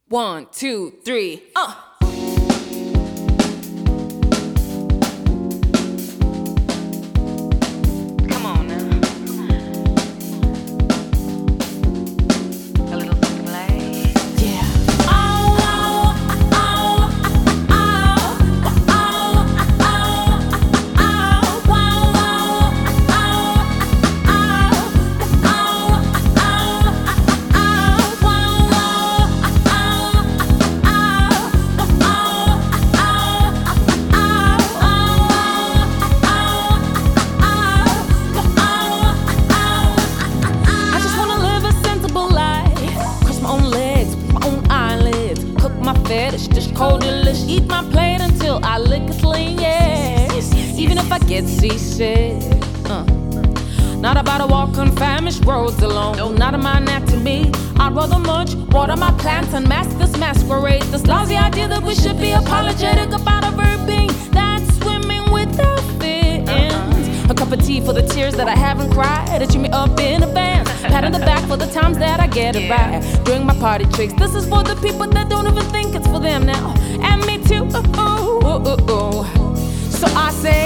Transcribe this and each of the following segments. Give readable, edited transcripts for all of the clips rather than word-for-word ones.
One, two, three, Come on now. A little play. Yeah. Fetish, dish cold delish. Eat my plate until I lick it clean, yes. Even if I get seasick, not about to walk on famished roads alone. No, not in my anatomy. I'd rather munch, water my plants, and mask this masquerade. This lousy idea that we should be apologetic about a verb being that's swimming without fins. A cup of tea for the tears that I haven't cried. To cheer me up in advance. Pat on the back for the times that I get it right. Doing my party tricks. This is for the people that don't even think it's for them now. And me too. So I say,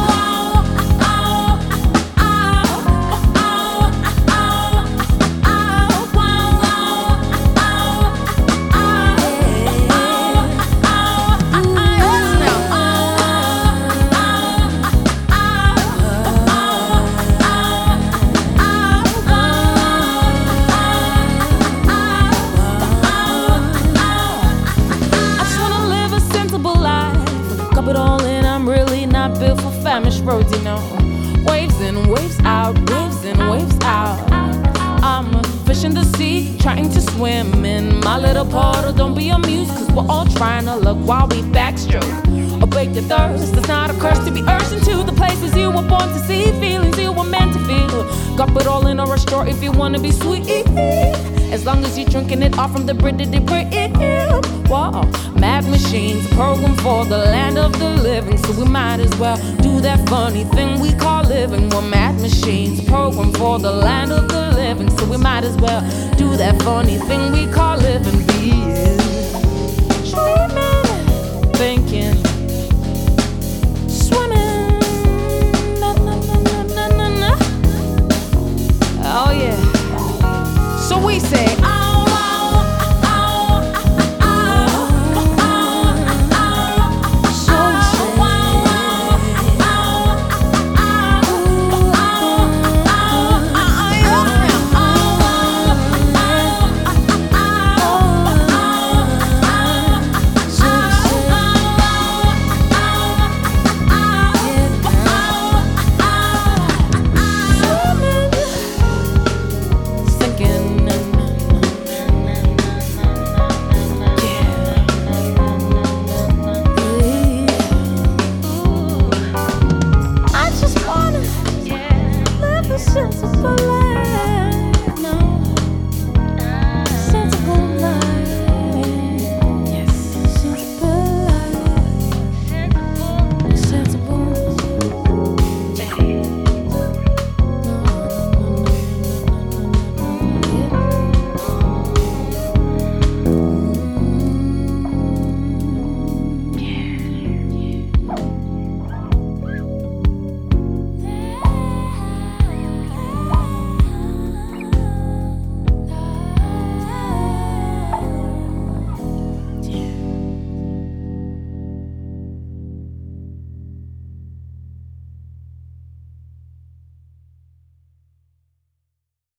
it all in, I'm really not built for famished roads, you know. Waves in, waves out, waves in, waves out. I'm a fish in the sea, trying to swim in my little puddle. Don't be amused, cause we're all trying to look while we backstroke. Or break the thirst, it's not a curse to be urged into the places you were born to see. Feelings you were meant to feel. Gulp it all in or restore if you wanna be sweet. As long as you're drinking it off from the British brim. Whoa, mad machines programmed for the land of the living. So we might as well do that funny thing we call living. We're mad machines programmed for the land of the living. So we might as well do that funny thing we call living.